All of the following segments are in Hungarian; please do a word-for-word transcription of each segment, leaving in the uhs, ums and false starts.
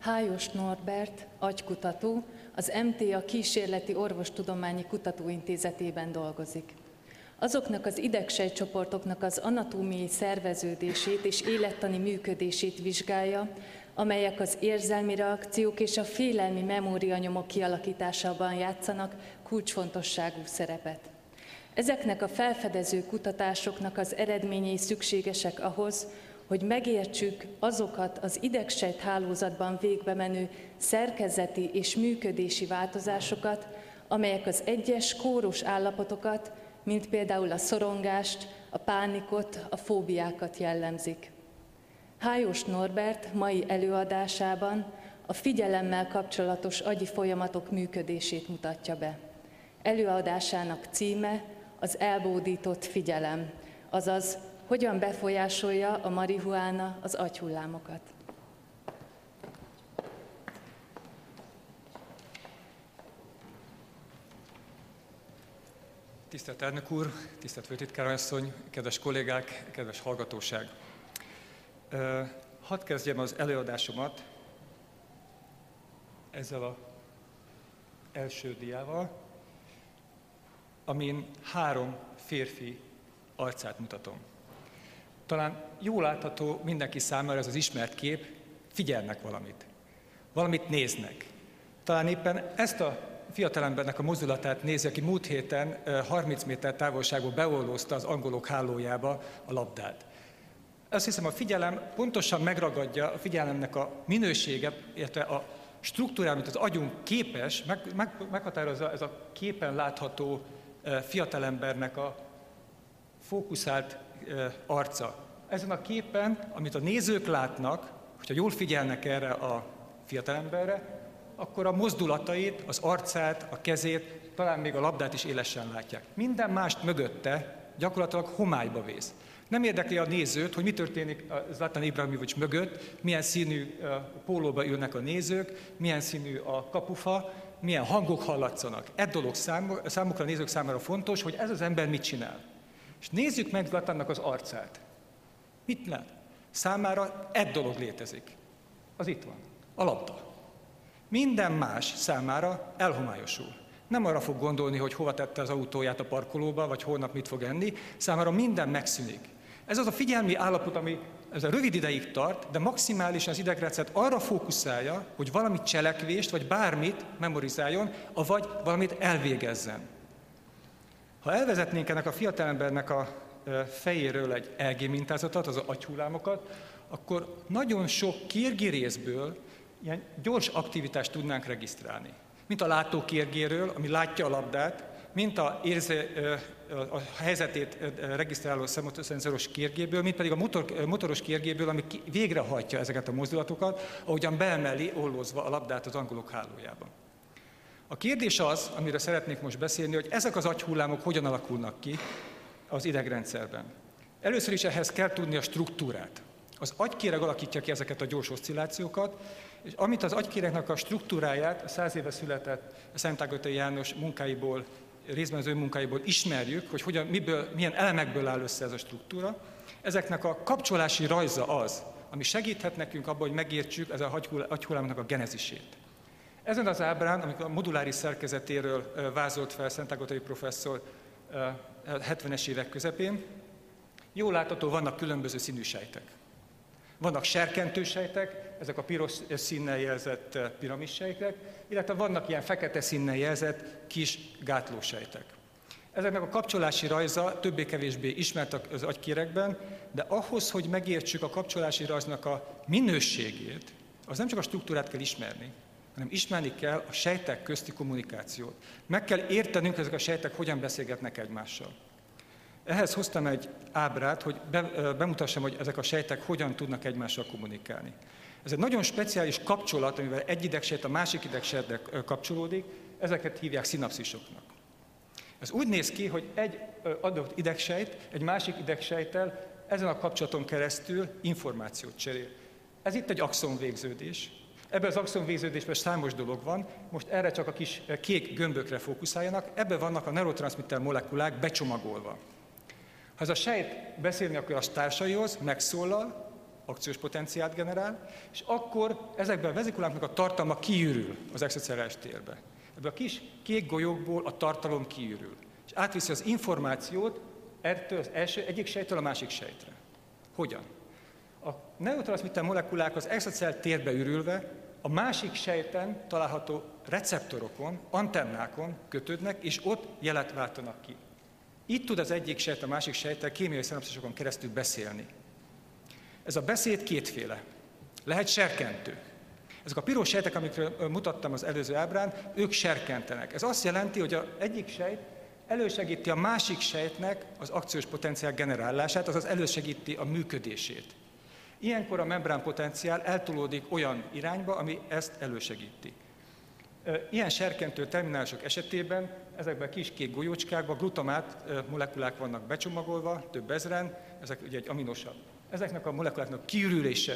Hájos Norbert, agykutató, az em té á Kísérleti Orvostudományi Kutatóintézetében dolgozik. Azoknak az idegsejtcsoportoknak az anatómiai szerveződését és élettani működését vizsgálja, amelyek az érzelmi reakciók és a félelmi memórianyomok kialakításában játszanak kulcsfontosságú szerepet. Ezeknek a felfedező kutatásoknak az eredményei szükségesek ahhoz, hogy megértsük azokat az idegsejt hálózatban végbe menő szerkezeti és működési változásokat, amelyek az egyes kóros állapotokat, mint például a szorongást, a pánikot, a fóbiákat jellemzik. Hájos Norbert mai előadásában a figyelemmel kapcsolatos agyi folyamatok működését mutatja be. Előadásának címe az elbódított figyelem, azaz hogyan befolyásolja a marihuána az agyhullámokat. Tisztelt elnök úr, tisztelt főtitkárasszony, kedves kollégák, kedves hallgatóság! Hadd kezdjem az előadásomat ezzel az első diával, amin három férfi arcát mutatom. Talán jól látható mindenki számára ez az ismert kép, figyelnek valamit, valamit néznek. Talán éppen ezt a fiatalembernek a mozdulatát nézi, aki múlt héten harminc méter távolságból beollózta az angolok hálójába a labdát. Azt hiszem, a figyelem pontosan megragadja a figyelemnek a minősége, illetve a struktúrája, amit az agyunk képes, meg, meg, meghatározza ez a képen látható fiatalembernek a fókuszált arca. Ezen a képen, amit a nézők látnak, hogyha jól figyelnek erre a fiatalemberre, akkor a mozdulatait, az arcát, a kezét, talán még a labdát is élesen látják. Minden mást mögötte gyakorlatilag homályba vész. Nem érdekli a nézőt, hogy mi történik Zlatan Ibrahimović mögött, milyen színű pólóba ülnek a nézők, milyen színű a kapufa, milyen hangok hallatszanak. Egy dolog számukra, a nézők számára fontos, hogy ez az ember mit csinál. És nézzük meg Zlatannak az arcát. Mit lát? Számára egy dolog létezik. Az itt van. A labda. Minden más számára elhomályosul. Nem arra fog gondolni, hogy hova tette az autóját a parkolóba, vagy holnap mit fog enni. Számára minden megszűnik. Ez az a figyelmi állapot, ami ez a rövid ideig tart, de maximálisan az idegrendszert arra fókuszálja, hogy valamit cselekvést, vagy bármit memorizáljon, avagy valamit elvégezzen. Ha elvezetnénk ennek a fiatalembernek a fejéről egy é gé mintázatot, az agyhullámokat, akkor nagyon sok kérgi részből ilyen gyors aktivitást tudnánk regisztrálni. Mint a látókérgéről, ami látja a labdát, mint a, érze, a helyzetét regisztráló szemoszenzoros kérgéből, mint pedig a motor, motoros kérgéből, ami végrehajtja ezeket a mozdulatokat, ahogyan beemeli ollózva a labdát az angolok hálójába. A kérdés az, amire szeretnék most beszélni, hogy ezek az agyhullámok hogyan alakulnak ki az idegrendszerben. Először is ehhez kell tudni a struktúrát. Az agykéreg alakítja ki ezeket a gyors oszcillációkat, és amit az agykéregnek a struktúráját, a száz éve született Szent Ágota János munkáiból, részben az ő munkáiból ismerjük, hogy hogyan, miből, milyen elemekből áll össze ez a struktúra. Ezeknek a kapcsolási rajza az, ami segíthet nekünk abban, hogy megértsük ez a agyhullámnak a genezisét. Ezen az ábrán, amikor a moduláris szerkezetéről vázolt fel Szent Ágotai professzor hetvenes évek közepén, jól látható, vannak különböző színű sejtek. Vannak serkentő sejtek, ezek a piros színnel jelzett piramissejtek, illetve vannak ilyen fekete színnel jelzett kis gátlósejtek. Ezeknek a kapcsolási rajza többé-kevésbé ismert az agykéregben, de ahhoz, hogy megértsük a kapcsolási rajznak a minőségét, az nem csak a struktúrát kell ismerni, hanem ismerni kell a sejtek közti kommunikációt. Meg kell értenünk, hogy ezek a sejtek hogyan beszélgetnek egymással. Ehhez hoztam egy ábrát, hogy be, bemutassam, hogy ezek a sejtek hogyan tudnak egymással kommunikálni. Ez egy nagyon speciális kapcsolat, amivel egy idegsejt a másik idegsejtnek kapcsolódik, ezeket hívják szinapszisoknak. Ez úgy néz ki, hogy egy adott idegsejt egy másik idegsejttel ezen a kapcsolaton keresztül információt cserél. Ez itt egy axonvégződés. Ebben az axonvégződésben számos dolog van, most erre csak a kis kék gömbökre fókuszáljanak, ebben vannak a neurotranszmitter molekulák becsomagolva. Ha ez a sejt beszélni akar a társaihoz, megszólal, akciós potenciált generál, és akkor ezekben a vezikuláknak a tartalma kiürül az extracelluláris térbe. Ebből a kis kék golyókból a tartalom kiürül, és átviszi az információt ettől az első, egyik sejtől a másik sejtre. Hogyan? A neurotranszmitter molekulák az extracell térbe ürülve a másik sejten található receptorokon, antennákon kötődnek, és ott jelet váltanak ki. Itt tud az egyik sejt a másik sejttel kémiai szinapszisokon keresztül beszélni. Ez a beszéd kétféle. Lehet serkentő. Ezek a piros sejtek, amikről mutattam az előző ábrán, ők serkentenek. Ez azt jelenti, hogy az egyik sejt elősegíti a másik sejtnek az akciós potenciál generálását, azaz elősegíti a működését. Ilyenkor a membránpotenciál eltolódik olyan irányba, ami ezt elősegíti. Ilyen serkentő terminálisok esetében ezekben a kis kék golyócskákban glutamát molekulák vannak becsomagolva, több ezren, ezek ugye egy aminosav. Ezeknek a molekuláknak kiürülése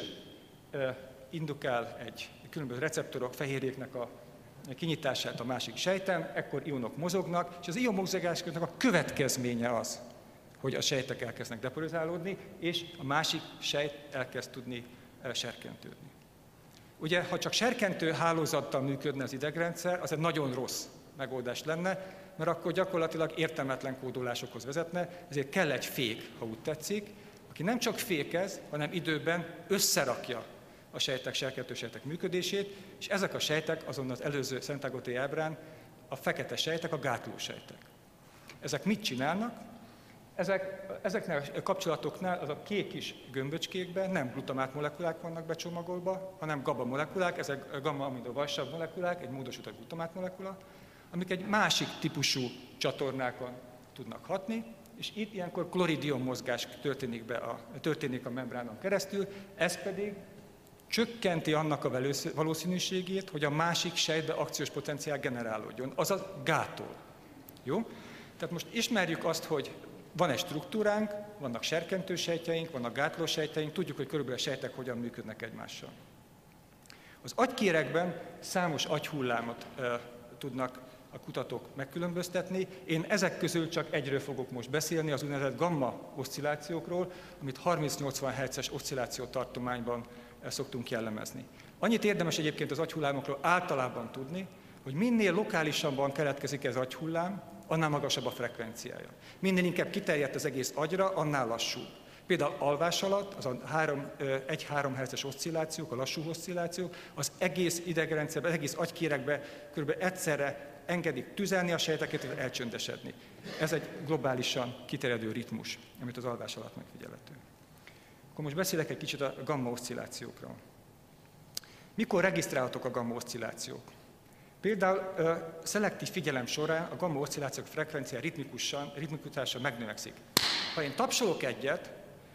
indukál egy különböző receptorok, fehérjéknek a kinyitását a másik sejten, ekkor ionok mozognak, és az ionmozgásnak a következménye az, hogy a sejtek elkezdnek depolarizálódni, és a másik sejt elkezd tudni serkentődni. Ugye, ha csak serkentő hálózattal működne az idegrendszer, az egy nagyon rossz megoldás lenne, mert akkor gyakorlatilag értelmetlen kódolásokhoz vezetne, ezért kell egy fék, ha úgy tetszik, aki nem csak fékez, hanem időben összerakja a sejtek, serkentő sejtek működését, és ezek a sejtek azon az előző szentágoté ábrán a fekete sejtek, a gátlósejtek. Ezek mit csinálnak? Ezek, ezeknél a kapcsolatoknál az a kék kis gömböcskékben nem glutamát molekulák vannak becsomagolva, hanem GABA molekulák, ezek gamma-aminovasav molekulák, egy módosított glutamát molekula, amik egy másik típusú csatornákon tudnak hatni, és itt ilyenkor kloridion mozgás történik, be a, történik a membránon keresztül, ez pedig csökkenti annak a valószínűségét, hogy a másik sejtbe akciós potenciál generálódjon, azaz gátol. Jó? Tehát most ismerjük azt, hogy van egy struktúránk, vannak serkentősejtjeink, vannak gátlósejtjeink, tudjuk, hogy körülbelül a sejtek hogyan működnek egymással. Az agykéregben számos agyhullámot e, tudnak a kutatók megkülönböztetni. Én ezek közül csak egyről fogok most beszélni, az úgynevezett gamma oszcillációkról, amit harminc-nyolcvan hertzes oszcilláció tartományban szoktunk jellemezni. Annyit érdemes egyébként az agyhullámokról általában tudni, hogy minél lokálisabban keletkezik ez agyhullám, annál magasabb a frekvenciája. Minél inkább kiterjedt az egész agyra, annál lassúbb. Például alvás alatt, az a egy-három hertzes oszcillációk, a lassú oszcillációk, az egész idegrendszerben, az egész agykéregben kb. Egyszerre engedik tüzelni a sejteket, és elcsöndesedni. Ez egy globálisan kiterjedő ritmus, amit az alvás alatt megfigyelhető. Akkor most beszélek egy kicsit a gamma-oszcillációkról. Mikor regisztrálhatók a gamma-oszcillációk? Például ö, szelektív figyelem során a gamma-oszcillációk frekvencia ritmikusan, ritmikutása megnövekszik. Ha én tapsolok egyet,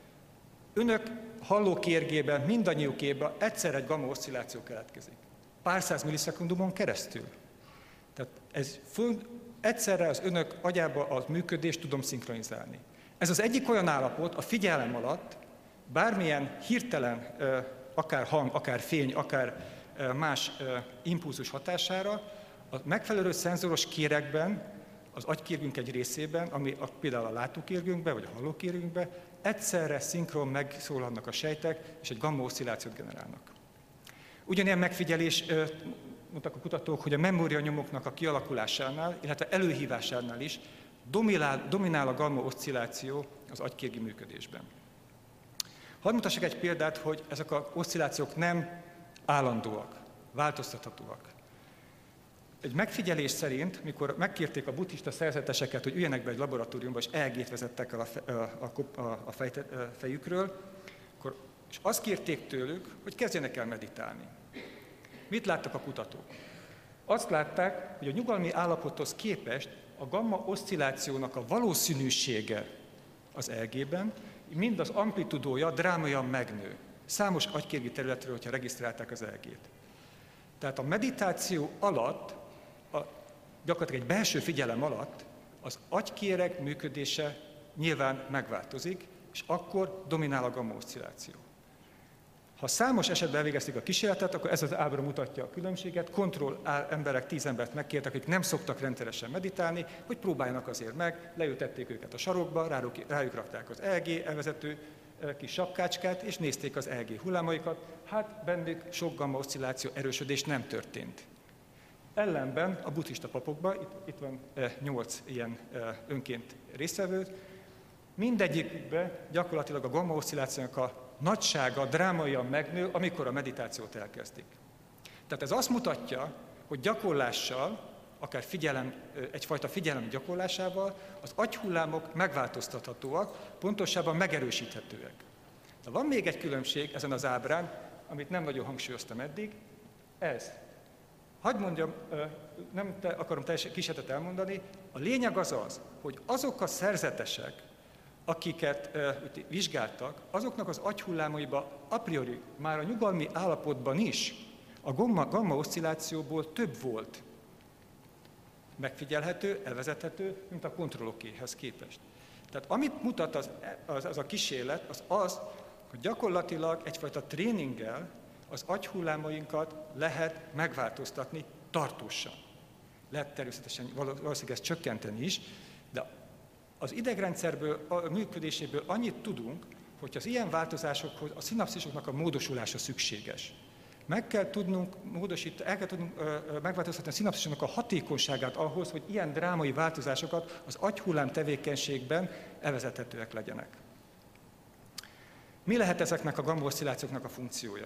önök hallókérgében, mindannyiukében egyszer egy gamma-oszcilláció keletkezik. Pár száz millisekundumon keresztül. Tehát ez föl, egyszerre az önök agyába a működést tudom szinkronizálni. Ez az egyik olyan állapot a figyelem alatt, bármilyen hirtelen, akár hang, akár fény, akár más impulzus hatására, a megfelelő szenzoros kéregben, az agykérgünk egy részében, ami a, például a látókérgünkben, vagy a hallókérgünkben, egyszerre szinkron megszólalnak a sejtek, és egy gamma-oszcillációt generálnak. Ugyanilyen megfigyelés mondtak a kutatók, hogy a memórianyomoknak a kialakulásánál, illetve előhívásánál is dominál, dominál a gamma-oszcilláció az agykérgi működésben. Hadd mutassak egy példát, hogy ezek az oszcillációk nem állandóak, változtathatóak. Egy megfigyelés szerint, mikor megkérték a buddhista szerzeteseket, hogy üljenek be egy laboratóriumba, és é é gét vezettek el a, a, a, a fej, fejükről, akkor, és azt kérték tőlük, hogy kezdjenek el meditálni. Mit láttak a kutatók? Azt látták, hogy a nyugalmi állapothoz képest a gamma-oszcillációnak a valószínűsége az é é gében, mind az amplitudója drámaian megnő. Számos agykérgi területről, hogyha regisztrálták az é é gét. Tehát a meditáció alatt, a, gyakorlatilag egy belső figyelem alatt az agykéreg működése nyilván megváltozik, és akkor dominál a gamma-oszcilláció. Ha számos esetben elvégezték a kísérletet, akkor ez az ábra mutatja a különbséget. Kontroll emberek, tíz embert megkértek, akik nem szoktak rendszeresen meditálni, hogy próbáljanak azért meg, leültették őket a sarokba, rájuk, rájuk rakták az é é gé elvezető kis sapkácskát, és nézték az é gé hullámaikat, hát bennük sok gamma oszcilláció erősödés nem történt. Ellenben a buddhista papokban, itt, itt van nyolc ilyen önként résztvevő, mindegyikükben gyakorlatilag a gamma oszcillációnak a nagysága drámaian megnő, amikor a meditációt elkezdik. Tehát ez azt mutatja, hogy gyakorlással, akár figyelem, egyfajta figyelem gyakorlásával az agyhullámok megváltoztathatóak, pontosabban megerősíthetőek. De van még egy különbség ezen az ábrán, amit nem nagyon hangsúlyoztam eddig, ez. Hadd mondjam, nem te akarom teljesen kísérletet elmondani, a lényeg az az, hogy azok a szerzetesek, akiket uh, vizsgáltak, azoknak az agyhullámaiban a priori, már a nyugalmi állapotban is a gamma, gamma oszcillációból több volt megfigyelhető, elvezethető, mint a kontrollokéhez képest. Tehát amit mutat az, az, az a kísérlet, az az, hogy gyakorlatilag egyfajta tréninggel az agyhullámainkat lehet megváltoztatni tartósan. Lehet természetesen valószínűleg ezt csökkenteni is, de az idegrendszerből, a működéséből annyit tudunk, hogy az ilyen változásokhoz a szinapszisoknak a módosulása szükséges. Meg kell tudnunk módosítani, el kell tudnunk ö, ö, megváltoztatni a szinapszisoknak a hatékonyságát ahhoz, hogy ilyen drámai változásokat az agyhullám tevékenységben elvezethetőek legyenek. Mi lehet ezeknek a gamma oszcillációknak a funkciója?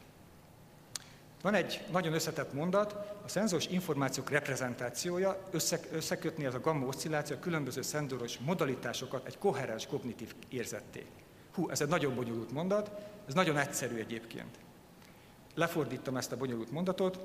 Van egy nagyon összetett mondat, a szenzoros információk reprezentációja, összekötni ez a gamma oszcilláció a különböző szenzoros modalitásokat egy koherens kognitív érzetté. Hú, ez egy nagyon bonyolult mondat, ez nagyon egyszerű egyébként. Lefordítom ezt a bonyolult mondatot.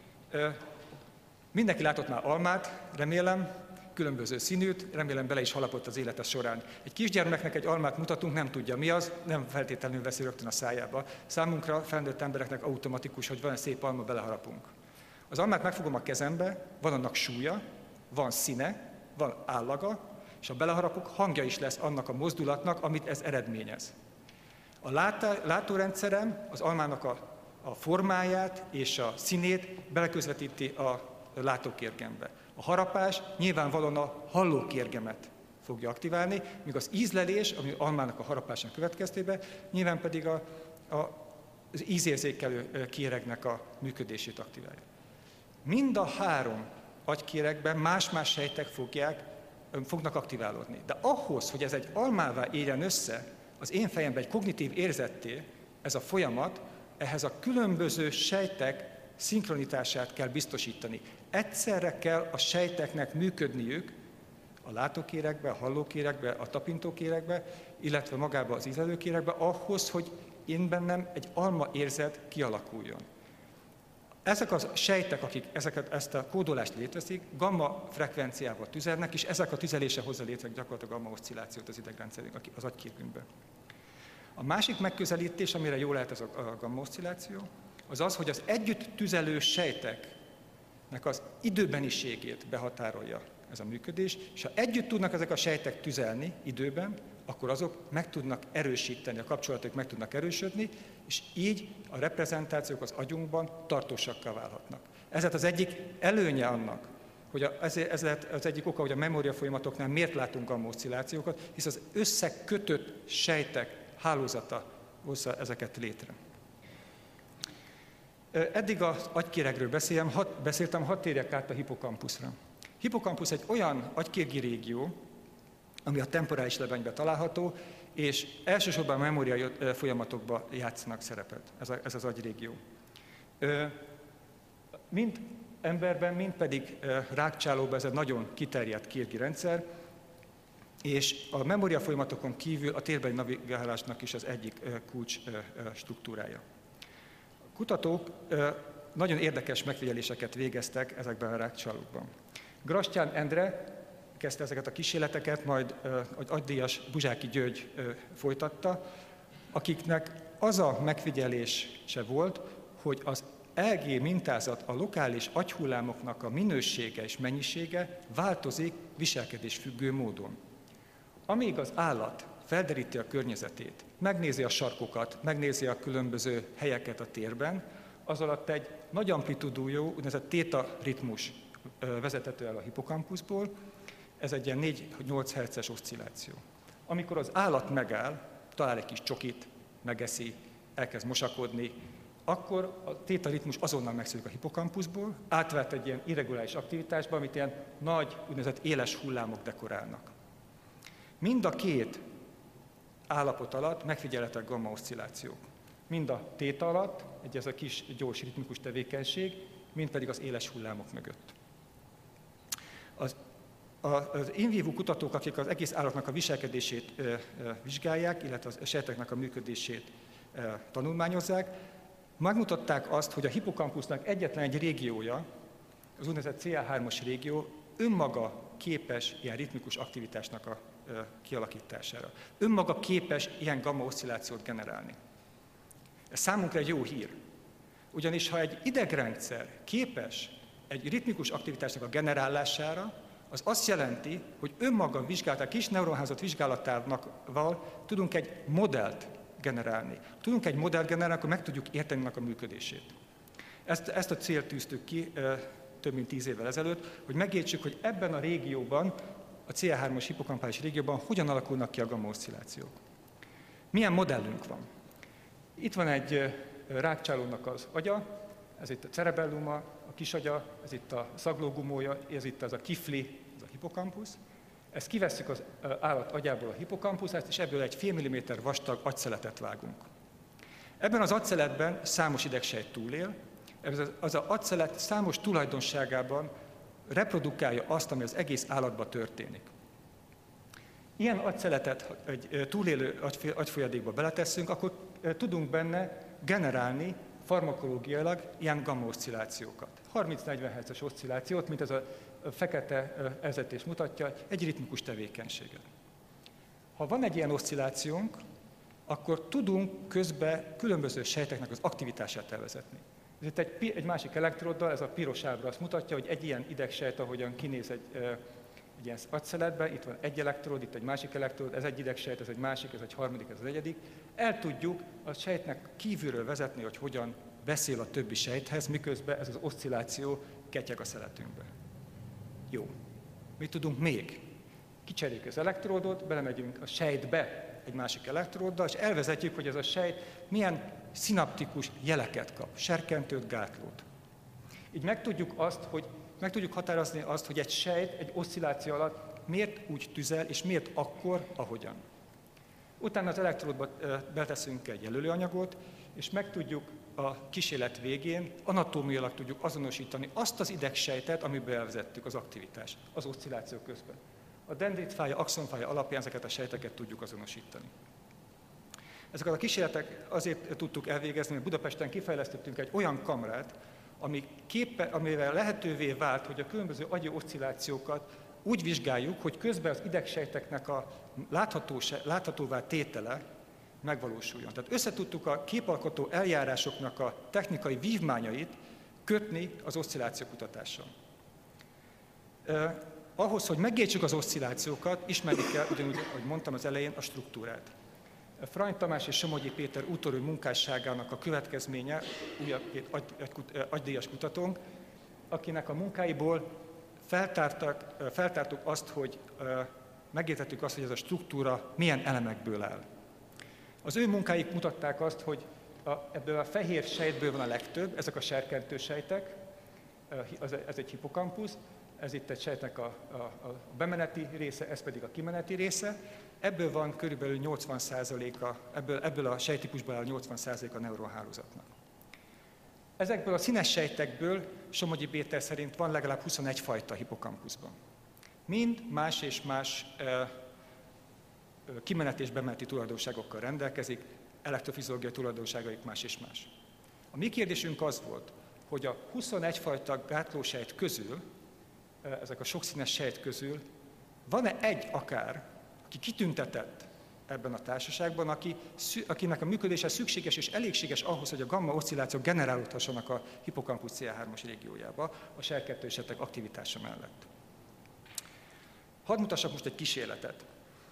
Mindenki látott már almát, remélem, különböző színűt, remélem bele is halapott az élete során. Egy kisgyermeknek egy almát mutatunk, nem tudja mi az, nem feltétlenül veszi rögtön a szájába. Számunkra, felnőtt embereknek automatikus, hogy van egy szép alma, beleharapunk. Az almát megfogom a kezembe, van annak súlya, van színe, van állaga, és ha beleharapok, hangja is lesz annak a mozdulatnak, amit ez eredményez. A látá, látórendszerem az almának a, a formáját és a színét beleközvetíti a látókérgembe. A harapás nyilvánvalóan a hallókérgemet fogja aktiválni, míg az ízlelés, ami almának a harapásnak következtében, nyilván pedig a, a, az ízérzékelő kéregnek a működését aktiválja. Mind a három agykéregben más-más sejtek fogják, fognak aktiválódni. De ahhoz, hogy ez egy almává érjen össze, az én fejemben egy kognitív érzetté, ez a folyamat, ehhez a különböző sejtek szinkronitását kell biztosítani. Egyszerre kell a sejteknek működniük, a látókéregbe, a hallókéregbe, a tapintókéregbe, illetve magába az ízlelőkéregbe, ahhoz, hogy én bennem egy alma érzet kialakuljon. Ezek a sejtek, akik ezeket, ezt a kódolást léteszik, gamma frekvenciával tüzelnek, és ezek a tüzelése hozza létre gyakorlatilag gamma oszcillációt az idegrendszerünk, az agyképünkben. A másik megközelítés, amire jól lehet ez a gamma oszcilláció, az az, hogy az együtt tüzelő sejteknek az időbeniségét behatárolja ez a működés, és ha együtt tudnak ezek a sejtek tüzelni időben, akkor azok meg tudnak erősíteni, a kapcsolatok meg tudnak erősödni, és így a reprezentációk az agyunkban tartósakká válhatnak. Ez az egyik előnye annak, hogy a, ez, ez lehet az egyik oka, hogy a memória folyamatoknál miért látunk gamma oszcillációkat, hisz az összekötött sejtek hálózata hozza ezeket létre. Eddig az agykéregről beszéltem, hat, beszéltem, hadd térjek át a hippokampuszra. Hippokampusz egy olyan agykérgi régió, ami a temporális lebenyben található, és elsősorban a memória folyamatokban játszanak szerepet, ez, a, ez az agyrégió. Mind emberben, mind pedig rákcsálóban ez egy nagyon kiterjedt kérgi rendszer, és a memória folyamatokon kívül a térbeli navigálásnak is az egyik kulcs struktúrája. A kutatók nagyon érdekes megfigyeléseket végeztek ezekben a rákcsálókban. Grastyán Endre kezdte ezeket a kísérleteket, majd az agydíjas Buzsáki György folytatta, akiknek az a megfigyelése volt, hogy az é gé mintázat, a lokális agyhullámoknak a minősége és mennyisége változik viselkedésfüggő módon. Amíg az állat felderíti a környezetét, megnézi a sarkokat, megnézi a különböző helyeket a térben, az alatt egy nagy amplitúdújú, úgynevezett téta ritmus vezethető el a hippokampuszból, ez egy ilyen négy-nyolc hertzes oszcilláció. Amikor az állat megáll, talál egy kis csokit, megeszi, elkezd mosakodni, akkor a tétaritmus azonnal megszűnik a hippokampuszból, átvált egy ilyen irreguláris aktivitásba, amit ilyen nagy, úgynevezett éles hullámok dekorálnak. Mind a két állapot alatt megfigyelhetőek gamma-oszcillációk. Mind a téta alatt, egy ez a kis gyors ritmikus tevékenység, mind pedig az éles hullámok mögött. Az, az in vivo kutatók, akik az egész állatnak a viselkedését e, e, vizsgálják, illetve a sejteknek a működését e, tanulmányozzák, megmutatták azt, hogy a hippokampusznak egyetlen egy régiója, az úgynevezett cé á hármas régió önmaga képes ilyen ritmikus aktivitásnak a e, kialakítására. Önmaga képes ilyen gamma-oszcillációt generálni. Ez számunkra egy jó hír. Ugyanis ha egy idegrendszer képes egy ritmikus aktivitásnak a generálására, az azt jelenti, hogy önmaga vizsgálatával, kis neuronhálózat vizsgálatával tudunk egy modellt generálni. Tudunk egy modellt generálni, akkor meg tudjuk érteni annak a működését. Ezt, ezt a célt tűztük ki e, több mint tíz évvel ezelőtt, hogy megértsük, hogy ebben a régióban, a cé á hármas hippokampális régióban hogyan alakulnak ki a gamma-oszcillációk. Milyen modellünk van? Itt van egy rákcsálónak az agya, ez itt a cerebelluma, a kisagya, ez itt a szaglógumója, ez itt az a kifli, ez a hippokampusz. Ezt kivesszük az állat agyából a hippokampuszát, és ebből egy fél milliméter vastag agyszeletet vágunk. Ebben az agyszeletben számos idegsejt túlél, ez az agyszelet számos tulajdonságában reprodukálja azt, ami az egész állatban történik. Ilyen agyszeletet egy túlélő agyfolyadékba beletesszünk, akkor tudunk benne generálni farmakológiailag ilyen gamma-oszcillációkat. harminc-negyven hertzes oszcillációt, mint ez a fekete ezetés mutatja, egy ritmikus tevékenységet. Ha van egy ilyen oszcillációnk, akkor tudunk közben különböző sejteknek az aktivitását elvezetni. Ez itt egy, egy másik elektróddal, ez a piros ábra azt mutatja, hogy egy ilyen idegsejt, ahogyan kinéz egy, egy ilyen agyszeletben, itt van egy elektród, itt egy másik elektród, ez egy idegsejt, ez egy másik, ez egy harmadik, ez az egyedik. El tudjuk a sejtnek kívülről vezetni, hogy hogyan beszél a többi sejthez, miközben ez az oszcilláció ketyeg a szeletünkbe. Jó. Mit tudunk még? Kicseréljük az elektródot, belemegyünk a sejtbe egy másik elektróddal, és elvezetjük, hogy ez a sejt milyen szinaptikus jeleket kap, serkentőt, gátlót. Így meg tudjuk azt, hogy meg tudjuk határozni azt, hogy egy sejt egy oszcilláció alatt miért úgy tüzel, és miért akkor, ahogyan. Utána az elektródba beteszünk egy jelölőanyagot, és meg tudjuk a kísérlet végén anatómiailag tudjuk azonosítani azt az idegsejtet, amiben elvezettük az aktivitást, az oszcilláció közben. A dendritfája, axonfája alapján ezeket a sejteket tudjuk azonosítani. Ezeket a kísérletek azért tudtuk elvégezni, mert Budapesten kifejlesztettünk egy olyan kamrát, ami képe, amivel lehetővé vált, hogy a különböző agyi oszcillációkat úgy vizsgáljuk, hogy közben az idegsejteknek a láthatóvá tétele megvalósuljon. Tehát összetudtuk a képalkotó eljárásoknak a technikai vívmányait kötni az oszcilláció kutatással. Eh, ahhoz, hogy megértsük az oszcillációkat, ismerni kell, ugyanúgy, ahogy mondtam az elején, a struktúrát. Frany Tamás és Somogyi Péter úttörő munkásságának a következménye, újabb két agy, agy, agydíjas kutatónk, akinek a munkáiból feltártak, feltártuk azt, hogy megértettük azt, hogy ez a struktúra milyen elemekből áll. Az ő munkáik mutatták azt, hogy a, ebből a fehér sejtből van a legtöbb, ezek a serkentő sejtek, ez egy hippokampusz, ez itt egy sejtnek a, a, a bemeneti része, ez pedig a kimeneti része. Ebből van körülbelül nyolcvan százaléka, ebből, ebből a sejttípusból áll nyolcvan százaléka a neuronhálózatnak. Ezekből a színes sejtekből Somogyi Péter szerint van legalább huszonegy fajta hippokampuszban. Mind más és más e, kimeneti és bemeneti tulajdonságokkal rendelkezik, elektrofiziológiai tulajdonságaik más és más. A mi kérdésünk az volt, hogy a huszonegy fajta gátlósejt közül, ezek a sokszínes sejt közül, van-e egy akár, aki kitüntetett ebben a társaságban, aki, akinek a működése szükséges és elégséges ahhoz, hogy a gamma-oszcillációk generálódhassanak a hippokampusz cé á hármas régiójába a serkentő sejtek aktivitása mellett. Hadd mutassak most egy kísérletet.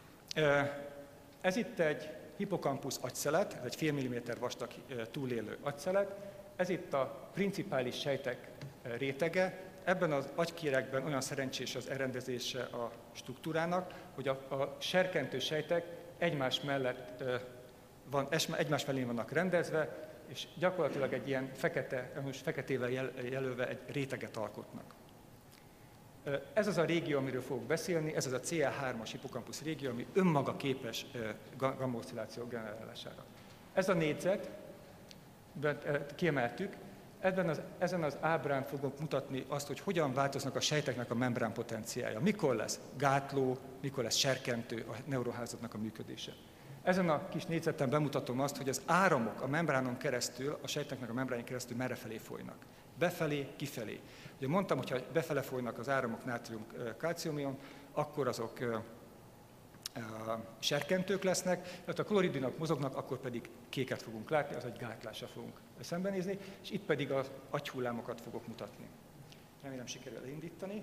Ez itt egy hippokampusz agyszelet, ez egy fél milliméter vastag túlélő agyszelet, ez itt a principális sejtek rétege. Ebben az agykéregben olyan szerencsés az elrendezése a struktúrának, hogy a, a serkentő sejtek egymás mellett van, egymás mellé vannak rendezve, és gyakorlatilag egy ilyen fekete, most feketével jelölve egy réteget alkotnak. Ez az a régió, amiről fogok beszélni, ez az a cé á hármas hippocampus régió, ami önmaga képes gamma-oszcillációk generálására. Ez a négyzet, kiemeltük, ebben az, ezen az ábrán fogok mutatni azt, hogy hogyan változnak a sejteknek a membrán potenciája. Mikor lesz gátló, mikor lesz serkentő a neurohálózatnak a működése. Ezen a kis négyzeten bemutatom azt, hogy az áramok a membránon keresztül, a sejteknek a membrányon keresztül merrefelé folynak. Befelé, kifelé. Ugye mondtam, hogy ha befele folynak az áramok nátrium-kalciumion, akkor azok serkentők lesznek, ha a kloridinok mozognak, akkor pedig kéket fogunk látni, az egy gátlással fogunk szembenézni, és itt pedig az agyhullámokat fogok mutatni. Remélem sikerül elindítani.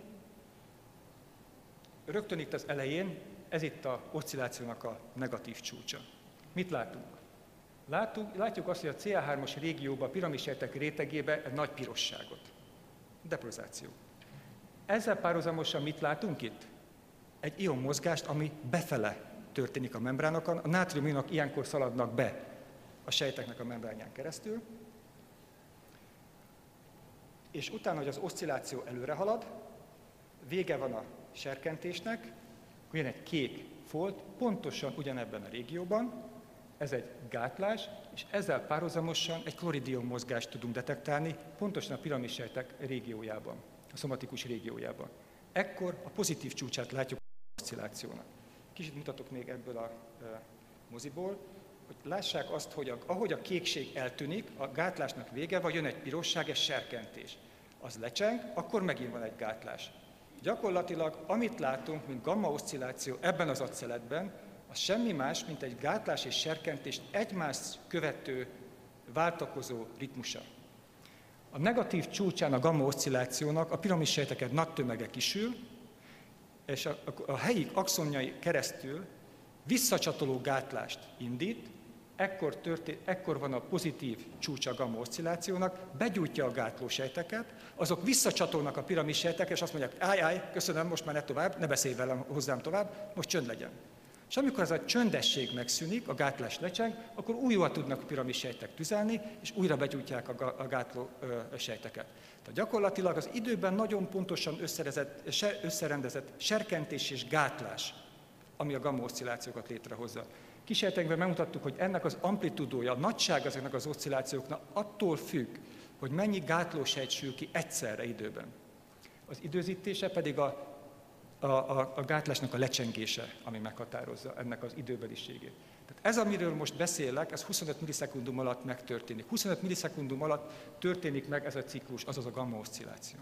Rögtön itt az elején, ez itt az oszcillációnak a negatív csúcsa. Mit látunk? Látunk, látjuk azt, hogy a cé á hármas régióban, a piramisejtek rétegében egy nagy pirosságot. Depozáció. Ezzel párhuzamosan mit látunk itt? Egy ionmozgást, ami befele történik a membránokon. A nátriumionok ilyenkor szaladnak be a sejteknek a membránján keresztül, és utána, hogy az oszcilláció előre halad, vége van a serkentésnek, akkor jön egy kék folt, pontosan ugyanebben a régióban, ez egy gátlás, és ezzel párhuzamosan egy kloridion mozgást tudunk detektálni, pontosan a piramisejtek régiójában, a szomatikus régiójában. Ekkor a pozitív csúcsát látjuk az oszcillációnak. Kicsit mutatok még ebből a e, moziból, hogy lássák azt, hogy a, ahogy a kékség eltűnik, a gátlásnak vége van, jön egy pirosság, egy serkentés. Az lecseng, akkor megint van egy gátlás. Gyakorlatilag, amit látunk, mint gamma-oszcilláció ebben az agyszeletben, az semmi más, mint egy gátlás és serkentés egymást követő, váltakozó ritmusa. A negatív csúcsán a gamma-oszcillációnak a piramisejteket nagy tömege kisül, és a, a, a helyi axonjai keresztül visszacsatoló gátlást indít, ekkor, történ, ekkor van a pozitív csúcsa a gamma-oszcillációnak, begyújtja a gátlósejteket, azok visszacsatolnak a piramisejtek, és azt mondják, állj, állj, köszönöm, most már ne tovább, ne beszélj velem hozzám tovább, most csönd legyen. És amikor ez a csöndesség megszűnik, a gátlás lecseng, akkor újra tudnak a piramisejtek tüzelni, és újra begyújtják a gátló sejteket. Tehát gyakorlatilag az időben nagyon pontosan összerendezett serkentés és gátlás, ami a gamma-oszcillációkat létrehozza. Kísérletekben megmutattuk, hogy ennek az amplitudója, a nagyság ezeknek az oszcillációknak attól függ, hogy mennyi gátlósejt sül ki egyszerre időben. Az időzítése pedig a A, a, a gátlásnak a lecsengése, ami meghatározza ennek az időbeliségét. Tehát ez, amiről most beszélek, ez huszonöt millisekundum alatt megtörténik. huszonöt millisekundum alatt történik meg ez a ciklus, azaz a gamma-oszcilláció.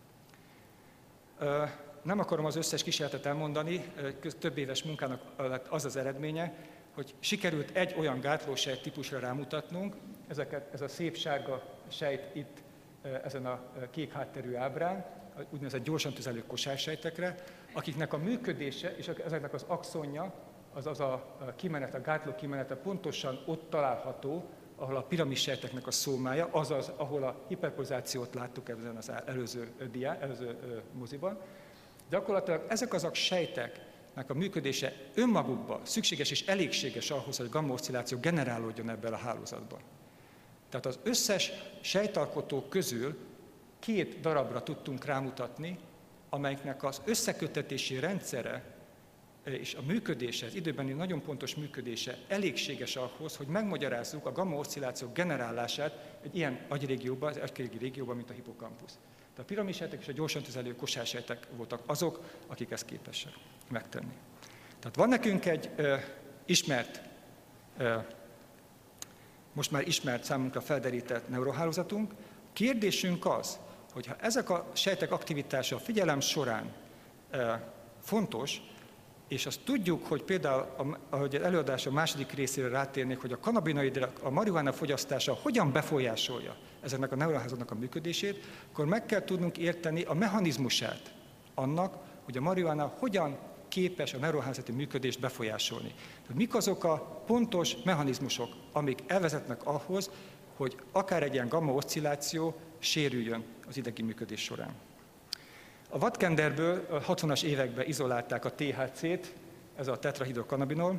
Nem akarom az összes kísérletet elmondani, több éves munkának az az eredménye, hogy sikerült egy olyan gátlósejt típusra rámutatnunk, ezeket, ez a szép sárga sejt itt ezen a kék hátterű ábrán, úgynevezett gyorsan tüzelő kosársejtekre, akiknek a működése és ezeknek az axonja, azaz a kimenet, a gátló kimenete pontosan ott található, ahol a piramisejteknek a szómája, azaz, ahol a hiperpolizációt láttuk ebben az előző, diá, előző moziban. Gyakorlatilag ezek azok sejteknek a működése önmagukban szükséges és elégséges ahhoz, hogy a gamma-oszcilláció generálódjon ebben a hálózatban. Tehát az összes sejtalkotók közül két darabra tudtunk rámutatni, amelyeknek az összeköttetési rendszere és a működése, az időbeni nagyon pontos működése elégséges ahhoz, hogy megmagyarázzuk a gamma-oszcilláció generálását egy ilyen agyrégióban, az agyrégi régióban, mint a hippocampus. Tehát a piramisejtek és a gyorsan tüzelő kosársejtek voltak azok, akik ezt képesek megtenni. Tehát van nekünk egy ö, ismert, ö, most már ismert számunkra felderített neurohálózatunk. Kérdésünk az, hogyha ezek a sejtek aktivitása a figyelem során e, fontos, és azt tudjuk, hogy például, ahogy az előadás a második részére rátérnék, hogy a kanabinoidra, a marihuána fogyasztása hogyan befolyásolja ezeknek a neurohálózatnak a működését, akkor meg kell tudnunk érteni a mechanizmusát annak, hogy a marihuána hogyan képes a neurohálózati működést befolyásolni. Tehát mik azok a pontos mechanizmusok, amik elvezetnek ahhoz, hogy akár egy ilyen gamma-oszcilláció sérüljön az idegi működés során. A vadkenderből a hatvanas években izolálták a té há cét, ez a tetrahidrokannabinol,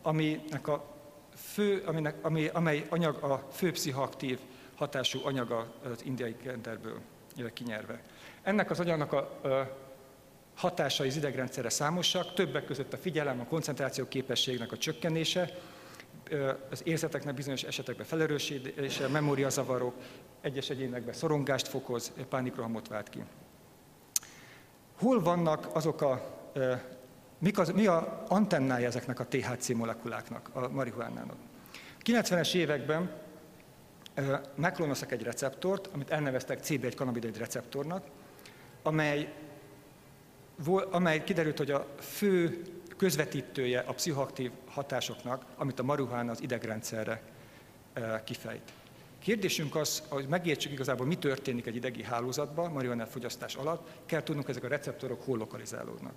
aminek a fő, aminek, ami, amely anyag a fő pszichoaktív hatású anyaga az indiai kenderből kinyerve. Ennek az anyagnak a, a hatásai az idegrendszerre számosak, többek között a figyelem, a koncentráció képességnek a csökkenése, az érzeteknek bizonyos esetekben felerősítése, memóriazavarok, egyes egyénekben szorongást fokoz, pánikrohamot vált ki. Hol vannak azok a, mik az, mi a antennája ezeknek a té há cé molekuláknak, a marihuánának? A kilencvenes években megklónoztak egy receptort, amit elneveztek cé bé egy kanabinoid receptornak, amely, amely kiderült, hogy a fő közvetítője a pszichoaktív hatásoknak, amit a marihuána az idegrendszerre kifejt. Kérdésünk az, hogy megértsük igazából, mi történik egy idegi hálózatban, marihuána fogyasztás alatt, kell tudnunk, ezek a receptorok hol lokalizálódnak.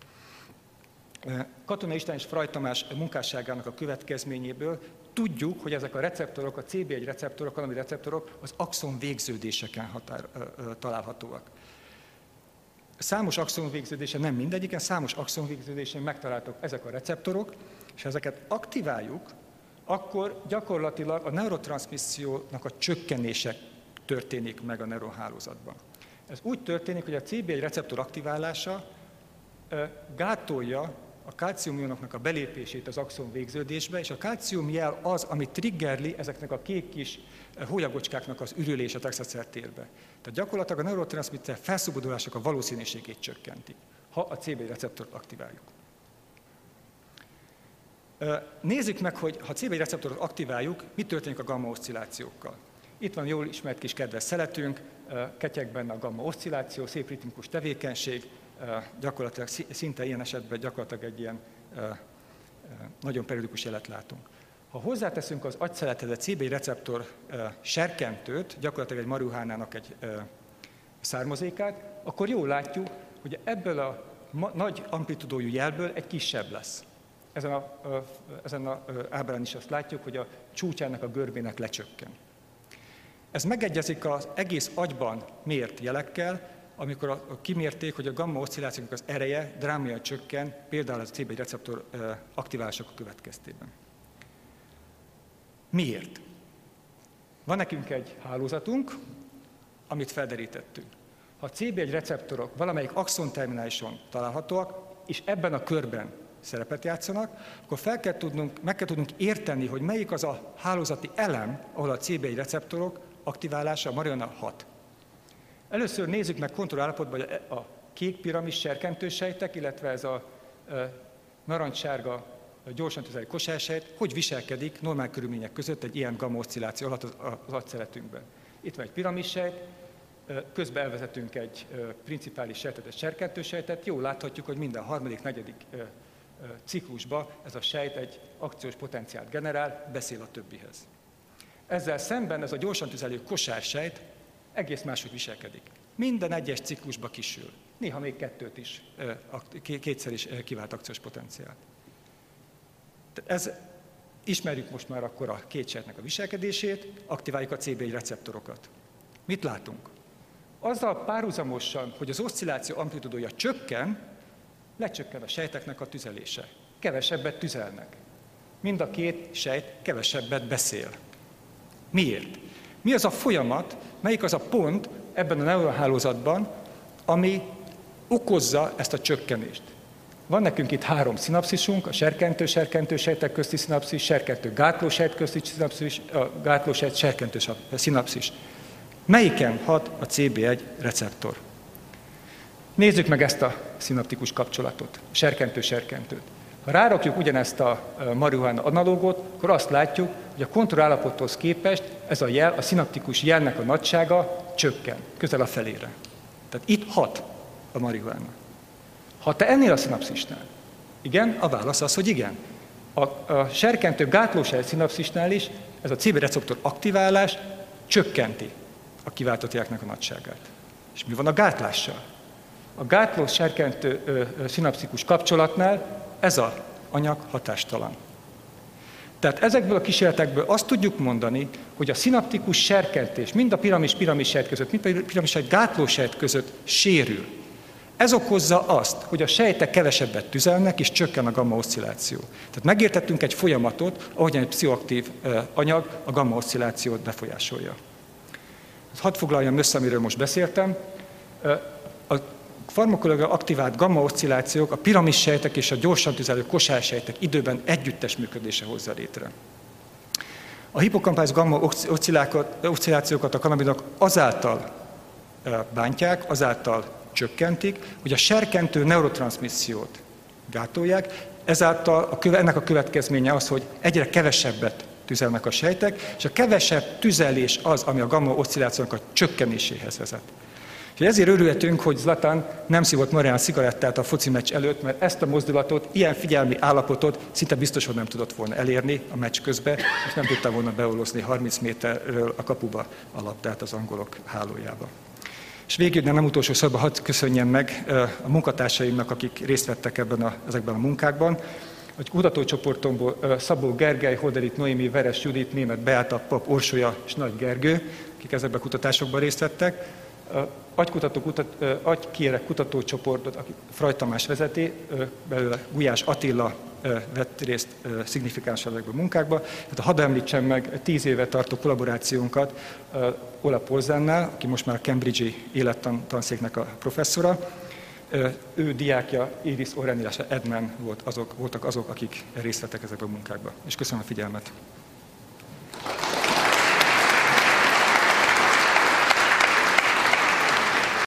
Katona István és Fraj Tamás munkásságának a következményéből tudjuk, hogy ezek a receptorok, a cé bé egy receptorok, kanabinoid receptorok az axon végződéseken határ, találhatóak. Számos axon végződésen, nem mindegyiken, számos axon végződésen megtaláltak ezek a receptorok, és ha ezeket aktiváljuk, akkor gyakorlatilag a neurotranszmissziónak a csökkenése történik meg a neuronhálózatban. Ez úgy történik, hogy a cé bé egy receptor aktiválása gátolja a kálciumionoknak a belépését az axon végződésbe, és a kálciumjel az, ami triggerli ezeknek a kék kis hólyagocskáknak az ürülését extraceltérbe. Tehát gyakorlatilag a neurotranszmitter felszabadulásnak a valószínűségét csökkenti, ha a cé bé egy receptort aktiváljuk. Nézzük meg, hogy ha a cé bé egy receptort aktiváljuk, mi történik a gamma-oszcillációkkal. Itt van jól ismert kis kedves szeletünk, ketyeg benne a gamma-oszcilláció, szép ritmikus tevékenység, gyakorlatilag szinte ilyen esetben gyakorlatilag egy ilyen nagyon periódikus jelet látunk. Ha hozzáteszünk az agyszelethez a cé bé egy receptor serkentőt, gyakorlatilag egy marihuánának egy származékát, akkor jól látjuk, hogy ebből a nagy amplitudójú jelből egy kisebb lesz. Ezen a, ezen a ábrán is azt látjuk, hogy a csúcsának a görbének lecsökken. Ez megegyezik az egész agyban mért jelekkel, amikor a, a kimérték, hogy a gamma-oszcillációnak az ereje drámaian csökken, például a cé bé egy receptor aktiválások következtében. Miért? Van nekünk egy hálózatunk, amit felderítettünk. Ha a cé bé egy receptorok valamelyik axonterminálison találhatóak, és ebben a körben szerepet játszanak, akkor fel kell tudnunk, meg kell tudnunk érteni, hogy melyik az a hálózati elem, ahol a cé bé egy receptorok aktiválása a marihuána hat. Először nézzük meg kontrollállapotban, hogy a kék piramis serkentősejtek, illetve ez a narancssárga gyorsan tüzelő kosársejt, hogy viselkedik normál körülmények között egy ilyen gamma-oszcilláció alatt az agyszeretünkben. Itt van egy piramissejt, közben elvezetünk egy principális sejtet, egy serkentősejtet, jól láthatjuk, hogy minden harmadik, negyedik ciklusban ez a sejt egy akciós potenciált generál, beszél a többihez. Ezzel szemben ez a gyorsan tüzelő kosársejt egész máshogy viselkedik. Minden egyes ciklusba kisül. Néha még kettőt is, kétszer is kivált akciós potenciált. Ez, ismerjük most már akkor a két sejtnek a viselkedését, aktiváljuk a cé bé egy receptorokat. Mit látunk? Azzal párhuzamosan, hogy az oszcilláció amplitudója csökken, lecsökken a sejteknek a tüzelése. Kevesebbet tüzelnek. Mind a két sejt kevesebbet beszél. Miért? Mi az a folyamat, melyik az a pont ebben a neuronhálózatban, ami okozza ezt a csökkenést? Van nekünk itt három szinapszisunk, a serkentő-serkentő sejtek közti szinapszis, serkentő-gátlósejt közti szinapszis, a gátlósejt-serkentő szinapszis. Melyiken hat a cé bé egy receptor? Nézzük meg ezt a szinaptikus kapcsolatot, a serkentő-serkentőt. Ha rárakjuk ugyanezt a marihuána analógot, akkor azt látjuk, hogy a kontrollállapothoz képest ez a jel, a szinaptikus jelnek a nagysága csökken, közel a felére. Tehát itt hat a marihuána. Ha te ennél a szinapszisnál, igen, a válasz az, hogy igen. A, a serkentő gátlósejt szinapszisnál is ez a cé bé receptor aktiválás csökkenti a kiváltott jeleknek a nagyságát. És mi van a gátlással? A gátló serkentő szinapszikus kapcsolatnál ez az anyag hatástalan. Tehát ezekből a kísérletekből azt tudjuk mondani, hogy a szinaptikus serkentés mind a piramis-piramis sejt között, mind a piramis-sejt gátlósejt között sérül. Ez okozza azt, hogy a sejtek kevesebbet tüzelnek, és csökken a gamma-oszcilláció. Tehát megértettünk egy folyamatot, ahogyan egy pszichoaktív anyag a gamma-oszcillációt befolyásolja. Hadd foglaljam össze, amiről most beszéltem. A farmakológiai aktivált gamma-oszcillációk a piramissejtek és a gyorsan tüzelő kosársejtek időben együttes működése hozza létre. A hippokampális gamma-oszcillációkat a kanabinok azáltal bántják, azáltal csökkentik, hogy a serkentő neurotranszmissziót gátolják, ezáltal a köve, ennek a következménye az, hogy egyre kevesebbet tüzelnek a sejtek, és a kevesebb tüzelés az, ami a gamma-oszcillációnak a csökkenéséhez vezet. És ezért örülhetünk, hogy Zlatan nem szívott Marián cigarettát a foci meccs előtt, mert ezt a mozdulatot, ilyen figyelmi állapotot szinte biztos, hogy nem tudott volna elérni a meccs közben, és nem tudta volna beolozni harminc méterről a kapuba a labdát az angolok hálójába. És végül, de nem utolsó sorban, hadd köszönjem meg a munkatársaimnak, akik részt vettek ebben a, ezekben a munkákban. A kutatócsoportomból Szabó Gergely, Holderit Noémi, Veres Judit, Németh Beáta, Pap Orsolya és Nagy Gergő, akik ezekben a kutatásokban részt vettek. Agykutató, kutat, agykérek kutatócsoportot, aki Frajt Tamás vezeti, belőle Gulyás Attila vett részt szignifikáns ezekben a munkákban. Tehát hadd említsem meg tíz éve tartó kollaborációnkat Ola Polzánnál, aki most már a Cambridge-i élettanszéknek a professzora. Ő diákja, Iris Oren, illetve Edman volt azok, voltak azok, akik részt vettek ezekben a munkákban. És köszönöm a figyelmet!